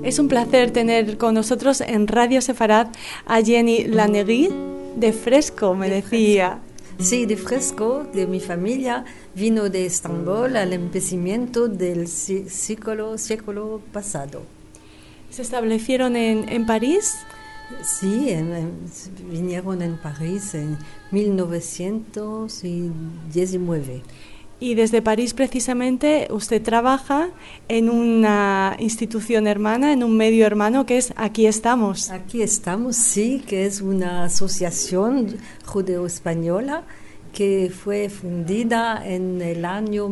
Es un placer tener con nosotros en Radio Sefarad a Jenny Lanegui de Fresco, me decía. Sí, de Fresco, de mi familia, vino de Estambul al empecimiento del siglo pasado. ¿Se establecieron en París? Sí, vinieron en París en 1919. Y desde París precisamente usted trabaja en una institución hermana, en un medio hermano que es Aquí Estamos. Aquí Estamos, sí, que es una asociación judeo-española que fue fundida en el año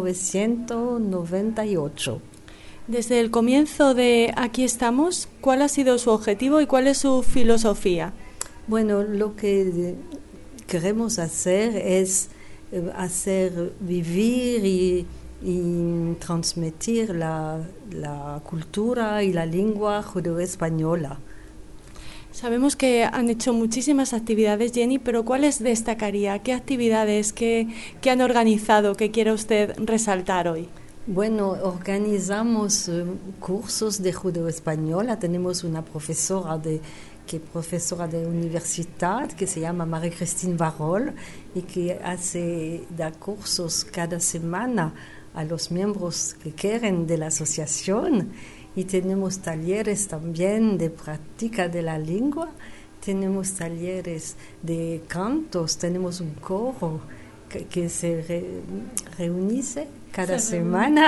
1998. Desde el comienzo de Aquí Estamos, ¿cuál ha sido su objetivo y cuál es su filosofía? Bueno, lo que queremos hacer es hacer vivir y transmitir la cultura y la lengua judeo-española. Sabemos que han hecho muchísimas actividades, Jenny, pero ¿cuáles destacaría? ¿Qué actividades que han organizado que quiera usted resaltar hoy? Bueno, organizamos cursos de judeo-española. Tenemos una profesora de universidad que se llama Marie-Christine Varol y que da cursos cada semana a los miembros que quieren de la asociación. Y tenemos talleres también de práctica de la lengua, tenemos talleres de cantos, tenemos un coro que se reúne cada semana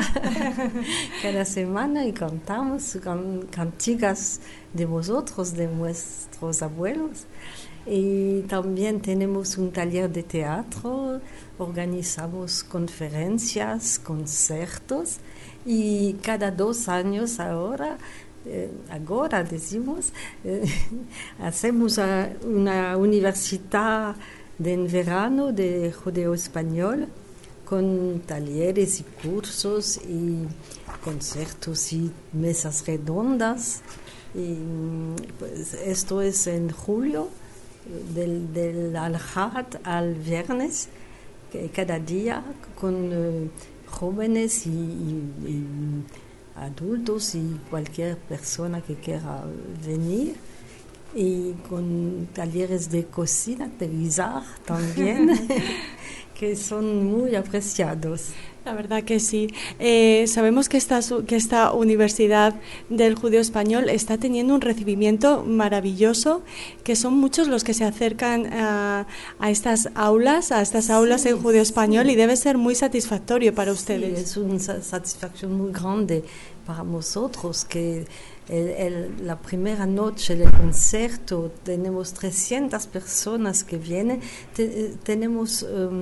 y cantamos cantigas de vosotros, de nuestros abuelos. Y también tenemos un taller de teatro, organizamos conferencias, conciertos y cada 2 años ahora decimos, hacemos una universidad en verano de judeo-español con talleres y cursos y conciertos y mesas redondas. Y pues esto es en julio, del Ahad al viernes, cada día con jóvenes y adultos y cualquier persona que quiera venir. Y con talleres de cocina, de guisar también, que son muy apreciados. La verdad que sí. Sabemos que esta Universidad del Judeo Español está teniendo un recibimiento maravilloso, que son muchos los que se acercan a estas aulas en Judeo Español, y debe ser muy satisfactorio para ustedes. Sí, es una satisfacción muy grande para nosotros que la primera noche del concierto tenemos 300 personas que vienen, tenemos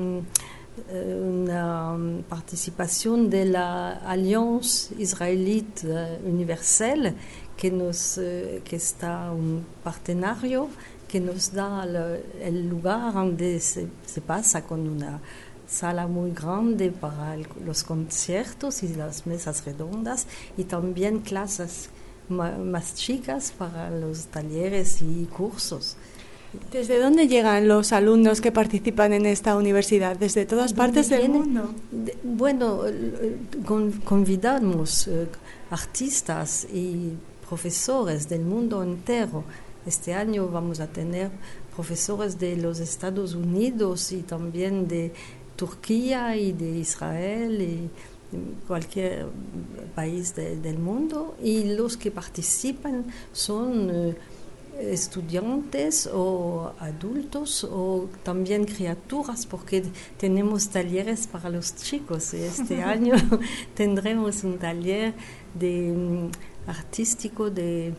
una participación de la Alianza Israelita Universal que está un partenario que nos da el lugar donde se pasa con una sala muy grande para los conciertos y las mesas redondas y también clases más chicas para los talleres y cursos. ¿Desde dónde llegan los alumnos que participan en esta universidad? ¿Desde todas partes del mundo? Bueno, convidamos artistas y profesores del mundo entero. Este año vamos a tener profesores de los Estados Unidos y también de Turquía y de Israel y cualquier país del mundo. Y los que participan son estudiantes o adultos o también criaturas, porque tenemos talleres para los chicos. Este año tendremos un taller artístico de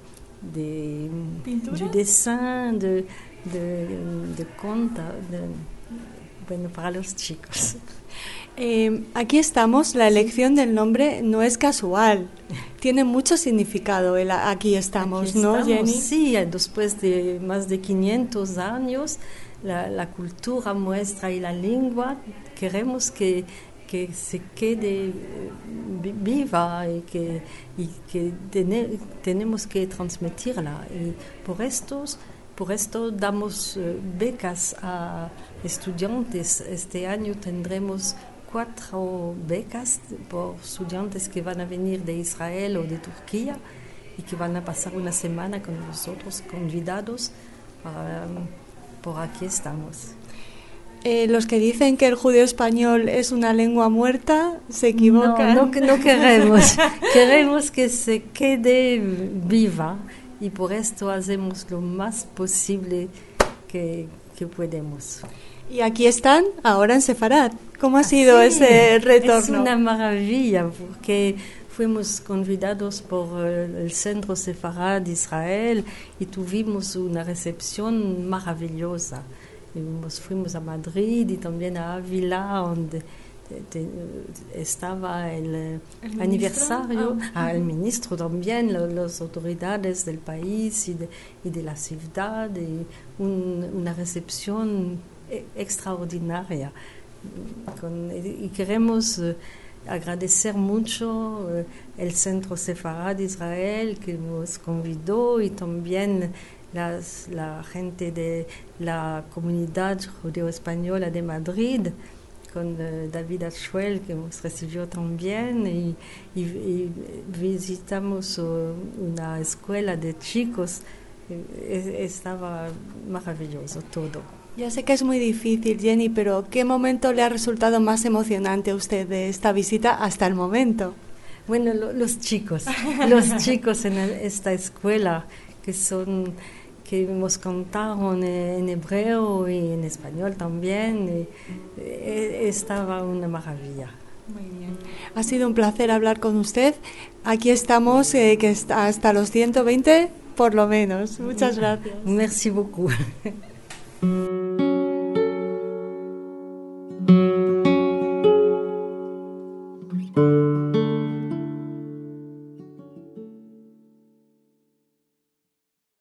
dessin, de conta, bueno, para los chicos. Aquí estamos, la elección del nombre no es casual, tiene mucho significado el Aquí estamos, ¿no, Jenny? Sí, después de más de 500 años, la cultura nuestra y la lengua, queremos que se quede viva y que tenemos que transmitirla. Y por esto damos becas a estudiantes. Este año tendremos 4 becas por estudiantes que van a venir de Israel o de Turquía y que van a pasar una semana con nosotros convidados. Por aquí estamos. Los que dicen que el judío español es una lengua muerta se equivocan. No queremos. Queremos que se quede viva y por esto hacemos lo más posible que podemos. Y aquí están, ahora en Sefarad. ¿Cómo ha sido ese retorno? Es una maravilla porque fuimos convidados por el Centro Sefarad de Israel y tuvimos una recepción maravillosa. Fuimos a Madrid y también a Ávila, donde estaba el aniversario, el ministro también, las autoridades del país y de la ciudad, y una recepción extraordinaria. Y queremos agradecer mucho el Centro Sefarad de Israel que nos convidó y también la gente de la comunidad judeo-española de Madrid, con David Achuel, que nos recibió también, y visitamos una escuela de chicos. Estaba maravilloso todo. Ya sé que es muy difícil, Jenny, pero ¿qué momento le ha resultado más emocionante a usted de esta visita hasta el momento? Bueno, los chicos en esta escuela que nos contaron en hebreo y en español también, estaba una maravilla. Muy bien. Ha sido un placer hablar con usted. Aquí estamos, que hasta los 120 por lo menos. Muchas gracias. Merci beaucoup.